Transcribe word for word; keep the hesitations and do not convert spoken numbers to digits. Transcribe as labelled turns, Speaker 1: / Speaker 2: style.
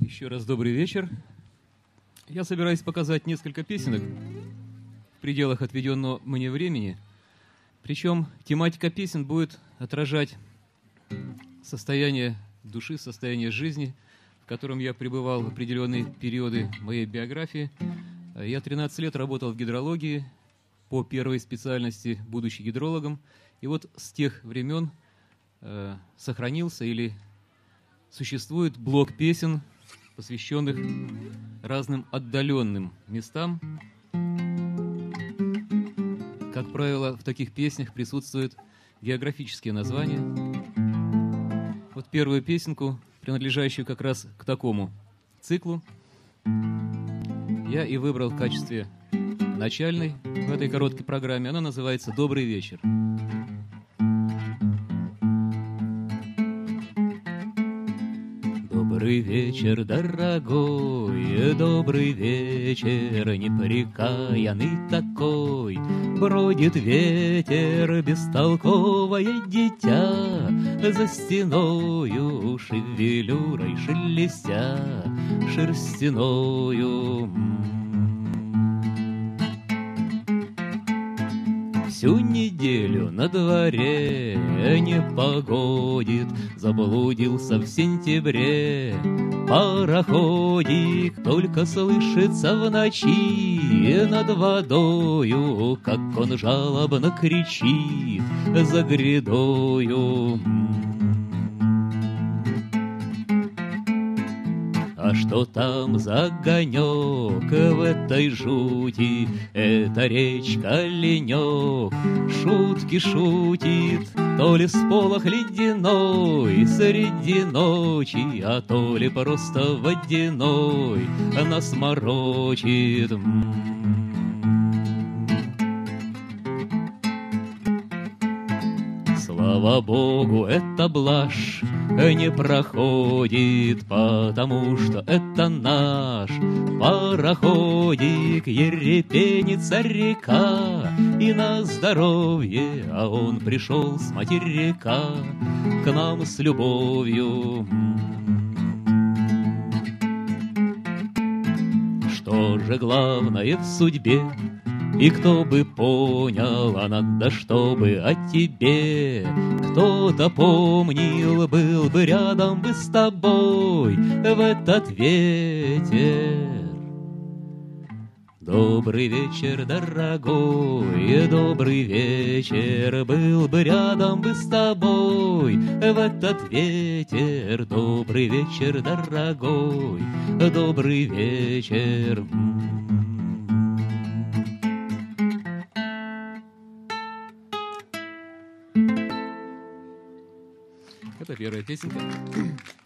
Speaker 1: Еще раз добрый вечер. Я собираюсь показать несколько песенок в пределах отведенного мне времени. Причем тематика песен будет отражать состояние души, состояние жизни, в котором я пребывал в определенные периоды моей биографии. Я тринадцать лет работал в гидрологии по первой специальности, будучи гидрологом. И вот с тех времен э, сохранился или существует блок песен, посвященных разным отдаленным местам. Как правило, в таких песнях присутствуют географические названия. Вот первую песенку, принадлежащую как раз к такому циклу, я и выбрал в качестве начальной в этой короткой программе. Она называется «Добрый вечер». Добрый вечер, дорогой, добрый вечер, непрекаянный такой. Бродит ветер, бестолковое дитя, за стеною шевелюрой шелестя, шерстяною. Всю неделю на дворе не погодит, заблудился в сентябре. Пароходик только слышится в ночи над водою, как он жалобно кричит за грядою. А что там за огонек в этой жути? Это речка Ленек, шутки шутит, то ли сполох ледяной среди ночи, а то ли просто водяной нас морочит. Слава Богу, эта блажь не проходит, потому что это наш пароходик, ерепенится река, и на здоровье, а он пришел с материка к нам с любовью. Что же главное в судьбе? И кто бы понял, а надо, чтобы о тебе кто-то помнил, был бы рядом бы с тобой в этот вечер. Добрый вечер, дорогой, добрый вечер, был бы рядом бы с тобой в этот вечер. Добрый вечер, дорогой, добрый вечер. Это первая песенка.